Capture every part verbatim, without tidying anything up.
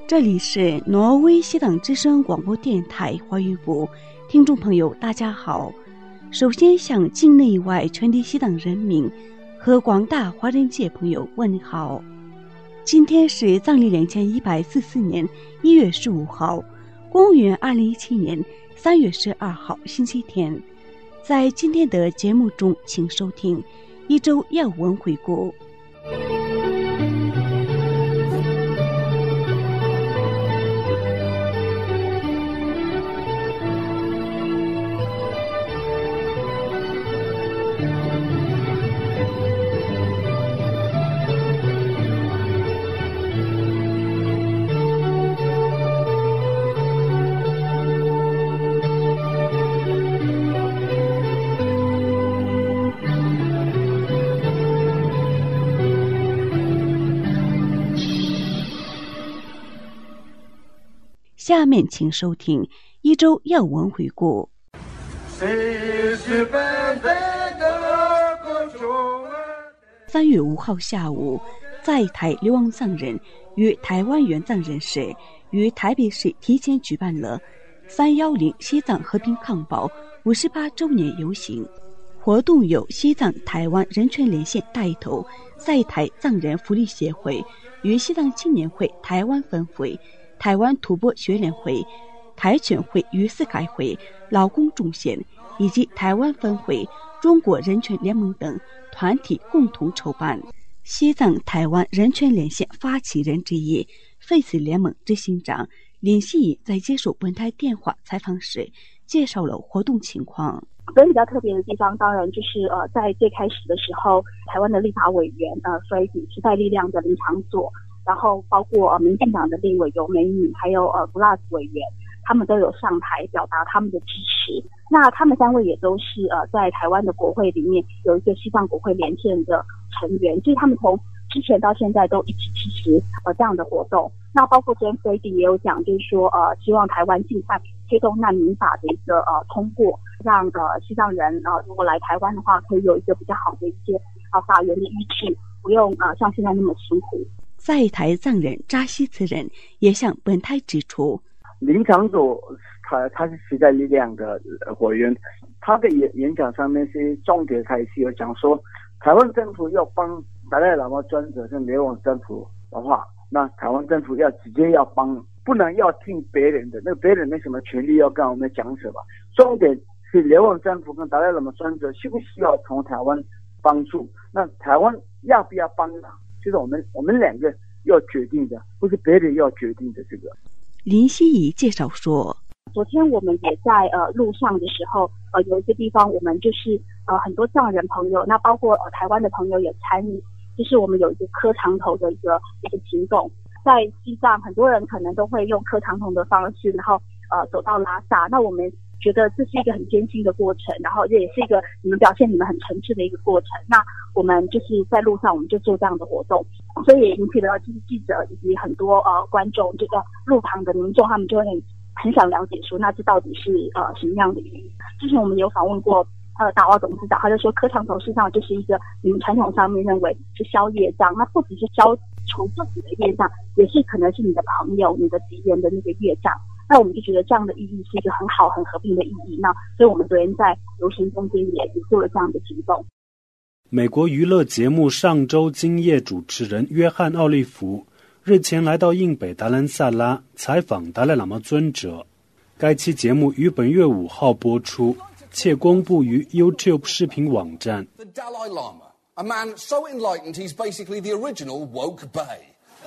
这里是挪威西党之声广播电台华语部，听众朋友大家好。首先向境内外全体西党人民和广大华人界朋友问好。今天是藏历两千一百四十四年一月十五号，公元二零一七年三月十二号星期天。在今天的节目中，请收听一周要闻回顾。下面请收听一周要闻回顾。三月五号下午，在台流亡藏人与台湾原藏人士于台北市提前举办了三幺零西藏和平抗暴五十八周年游行。活动由西藏台湾人权连线带头，在台藏人福利协会与西藏青年会台湾分会、台湾吐蕃学联会、台全会与司改会、劳工中心以及台湾分会、中国人权联盟等团体共同筹办。西藏台湾人权连线发起人之一、废死联盟执行长林希怡在接受本台电话采访时介绍了活动情况。 所以比较特别的地方，当然就是呃，在最开始的时候，台湾的立法委员呃，所以时代力量的林长佐，然后包括呃民进党的立委尤美女，还有呃 G L A S 委员，他们都有上台表达他们的支持。那他们三位也都是呃在台湾的国会里面有一个西藏国会连线的成员，所以他们从之前到现在都一直支持呃这样的活动。那包括昨天 Freddy 也有讲，就是说呃希望台湾尽快推动难民法的一个呃通过，让呃西藏人呃如果来台湾的话，可以有一个比较好的一些呃法源的依据，不用呃像现在那么辛苦。 在台藏人扎西茨人也向本台指出， 林长佐他他是时代力量的委员，他的演演讲上面是重点开始有讲说，台湾政府要帮达赖喇嘛专责跟流亡政府的话，那台湾政府要直接要帮，不能要听别人的，那别人没什么权利要跟我们讲什么。重点是流亡政府跟达赖喇嘛专责需不需要从台湾帮助？那台湾要不要帮呢？就是我们我们两个要决定的，不是别人要决定的。这个林希怡介绍说， 昨天我们也在呃路上的时候，呃有一些地方我们就是呃很多藏人朋友，那包括呃台湾的朋友也参与，就是我们有一个磕长头的一个一个行动。在西藏，很多人可能都会用磕长头的方式，然后呃走到拉萨。那我们觉得这是一个很艰辛的过程，然后这也是一个你们表现你们很诚挚的一个过程。那我们就是在路上，我们就做这样的活动，所以也引起了就是记者以及很多呃观众，这个路旁的民众，他们就会很很想了解说，那这到底是呃什么样的意义？之前我们有访问过呃达瓦董事长，他就说磕长头事实上就是一个你们传统上面认为是消业障，那不只是消除自己的业障，也是可能是你的朋友、你的敌人的那个业障。那我们就觉得这样的意义是一个很好、很和平的意义。那所以我们昨天在游行中间也也做了这样的行动。 美国娱乐节目上周今夜主持人约翰·奥利弗日前来到印北达兰萨拉采访达赖喇嘛尊者。该期节目于本月五号播出，且公布于 YouTube 视频网站。 The Dalai Lama, a man so enlightened he's basically the original woke bae.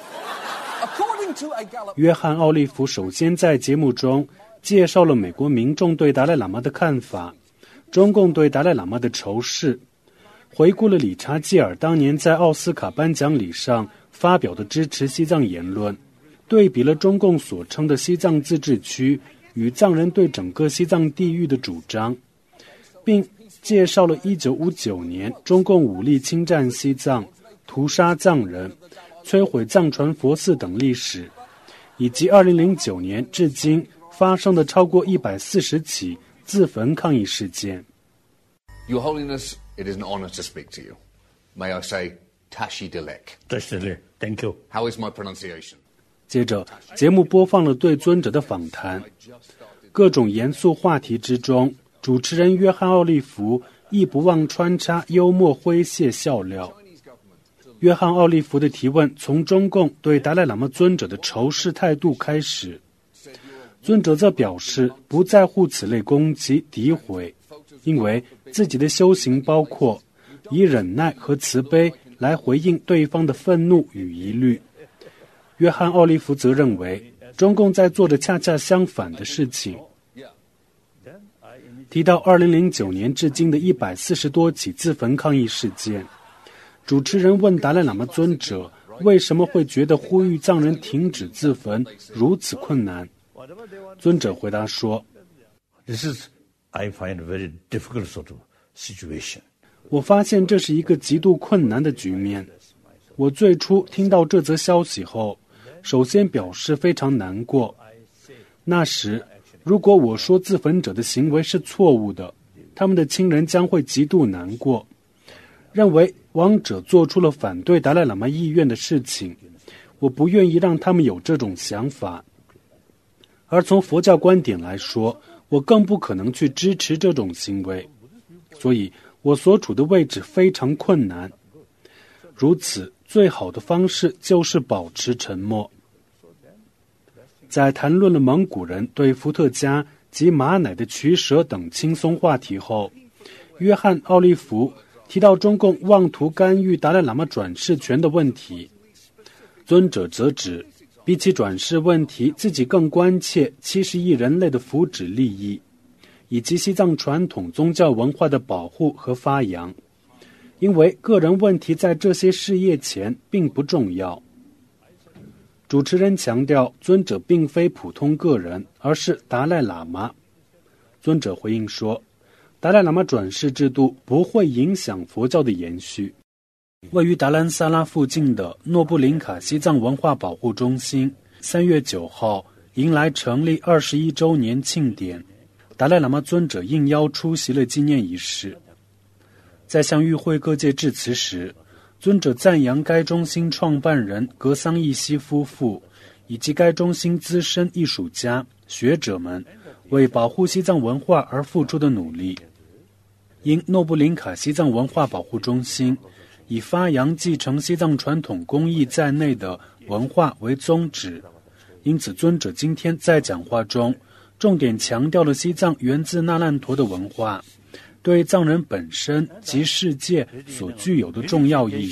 约翰·奥利弗首先在节目中介绍了美国民众对达赖喇嘛的看法，中共对达赖喇嘛的仇视，回顾了理查基尔当年在奥斯卡颁奖礼上发表的支持西藏言论，对比了中共所称的西藏自治区与藏人对整个西藏地域的主张，并介绍了一九五九年中共武力侵占西藏、屠杀藏人、摧毁藏传佛寺等历史，以及二零零九年至今发生的超过一百四十起自焚抗议事件。 Your Holiness, it is an honor to speak to you. May I say Tashi Dilek? Tashi Dilek, thank you. How is my pronunciation? 接着，节目播放了对尊者的访谈。各种严肃话题之中，主持人约翰·奥利弗亦不忘穿插幽默诙谐笑料。约翰·奥利弗的提问从中共对达赖喇嘛尊者的仇视态度开始，尊者则表示不在乎此类攻击诋毁，因为自己的修行包括以忍耐和慈悲来回应对方的愤怒与疑虑。约翰·奥利弗则认为中共在做着恰恰相反的事情。提到二零零九年至今的一百四十多起自焚抗议事件，主持人问达赖喇嘛尊者为什么会觉得呼吁藏人停止自焚如此困难。尊者回答说 This is, I find, a very difficult sort of situation. 我发现这是一个极度困难的局面。我最初听到这则消息后，首先表示非常难过。那时，如果我说自焚者的行为是错误的，他们的亲人将会极度难过，认为亡者做出了反对达赖喇嘛意愿的事情。我不愿意让他们有这种想法。而从佛教观点来说，我更不可能去支持这种行为，所以我所处的位置非常困难。如此，最好的方式就是保持沉默。在谈论了蒙古人对伏特加及马奶的取舍等轻松话题后，约翰·奥利弗提到中共妄图干预达赖喇嘛转世权的问题。尊者则指，比起转世问题，自己更关切七十亿人类的福祉利益，以及西藏传统宗教文化的保护和发扬，因为个人问题在这些事业前并不重要。主持人强调，尊者并非普通个人，而是达赖喇嘛。尊者回应说，达赖喇嘛转世制度不会影响佛教的延续。位于达兰萨拉附近的诺布林卡西藏文化保护中心三月九号迎来成立二十一周年庆典，达赖喇嘛尊者应邀出席了纪念仪式。在向与会各界致辞时，尊者赞扬该中心创办人格桑义西夫妇以及该中心资深艺术家、学者们为保护西藏文化而付出的努力。因诺布林卡西藏文化保护中心以发扬继承西藏传统工艺在内的文化为宗旨，因此尊者今天在讲话中重点强调了西藏源自那烂陀的文化对藏人本身及世界所具有的重要意义。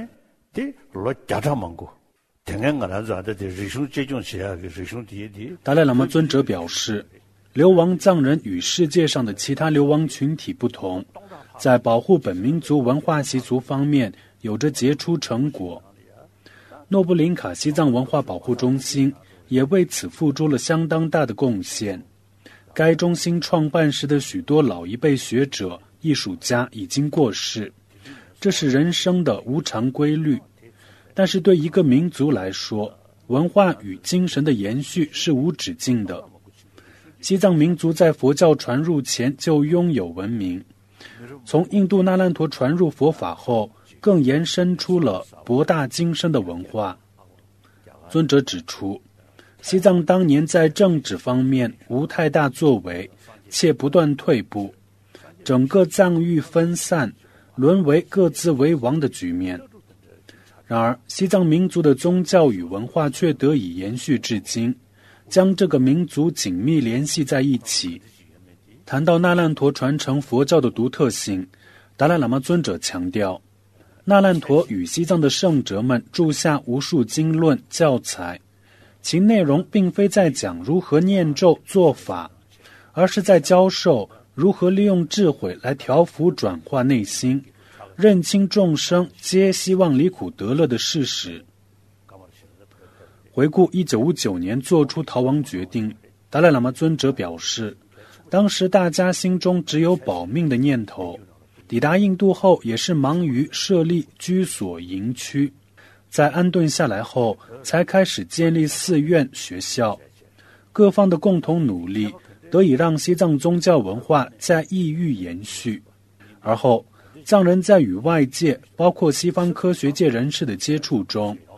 达赖喇嘛尊者表示，流亡藏人与世界上的其他流亡群体不同，在保护本民族文化习俗方面有着杰出成果。诺布林卡西藏文化保护中心也为此付出了相当大的贡献。该中心创办时的许多老一辈学者、艺术家已经过世，这是人生的无常规律。但是对一个民族来说，文化与精神的延续是无止境的。西藏民族在佛教传入前就拥有文明，从印度那烂陀传入佛法后，更延伸出了博大精深的文化。尊者指出，西藏当年在政治方面无太大作为，且不断退步，整个藏域分散，沦为各自为王的局面。然而，西藏民族的宗教与文化却得以延续至今，将这个民族紧密联系在一起。谈到那烂陀传承佛教的独特性，达赖喇嘛尊者强调，那烂陀与西藏的圣哲们著下无数经论教材，其内容并非在讲如何念咒做法，而是在教授如何利用智慧来调伏转化内心，认清众生皆希望离苦得乐的事实。回顾一九五九年做出逃亡决定，达赖喇嘛尊者表示，当时大家心中只有保命的念头，抵达印度后也是忙于设立居所营区，在安顿下来后才开始建立寺院学校。各方的共同努力得以让西藏宗教文化在异域延续。而后藏人在与外界包括西方科学界人士的接触中，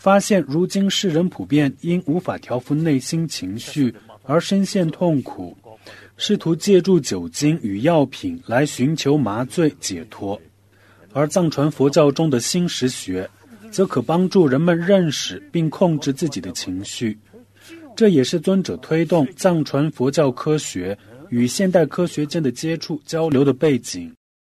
发现如今世人普遍因无法调伏内心情绪而深陷痛苦，试图借助酒精与药品来寻求麻醉解脱。而藏传佛教中的心识学则可帮助人们认识并控制自己的情绪，这也是尊者推动藏传佛教科学与现代科学间的接触交流的背景。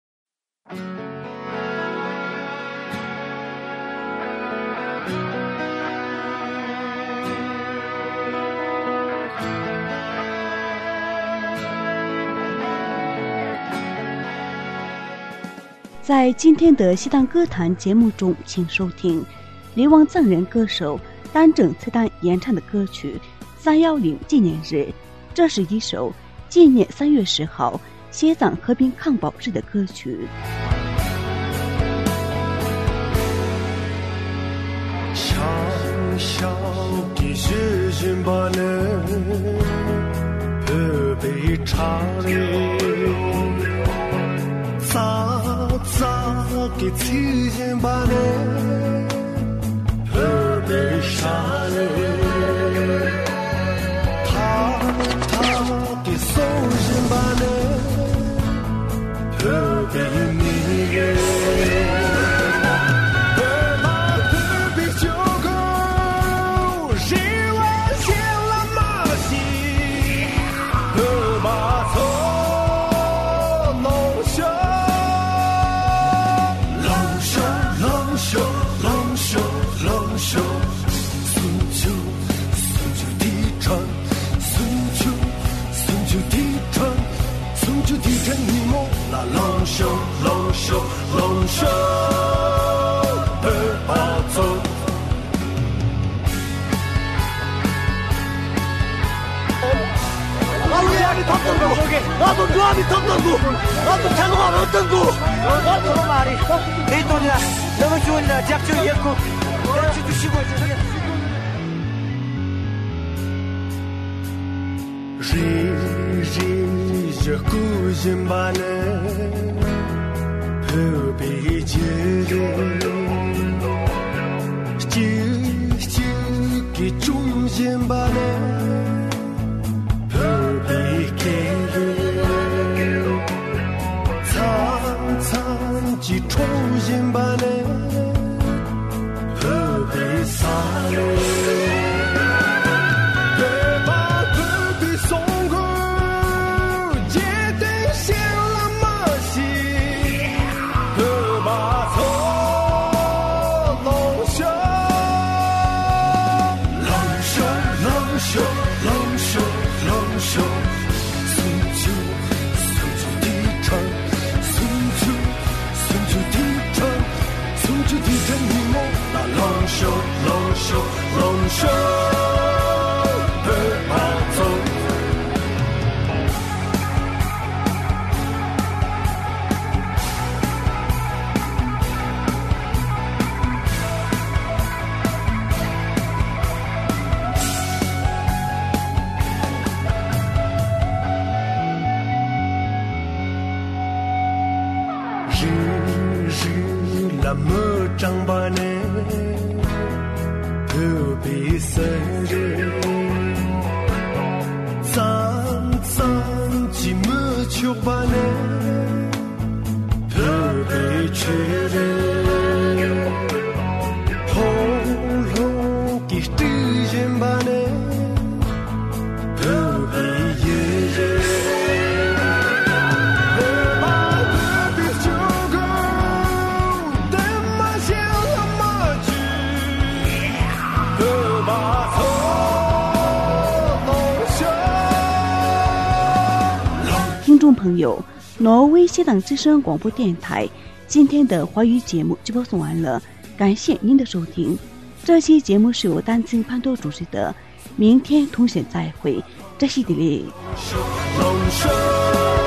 在今天的西藏歌坛节目中，请收听流亡藏人歌手丹正次丹演唱的歌曲三一零纪念日。这是一首纪念三月十号西藏和平抗暴日的歌曲。 长小的雪寻把呢河北茶嘞咋咋给自己把呢河北沙嘞他他给手寻把呢河北你嘞龙秀龙秀龙秀二八走나도 탑등구 나도 좋아하니 탑등구 나도 장어하면 등구 나도 말이 내 돈이나 너무 좋으니라 작정이 했고 내가 주시고 리리저 구심반에 흡비지를 찌찌기 중심반에 산산지 초심반에 흡비사래 听众朋友，挪威西藏之声广播电台今天的华语节目就播送完了，感谢您的收听。这期节目是由丹青潘多主持的，明天同学再会，这是地理。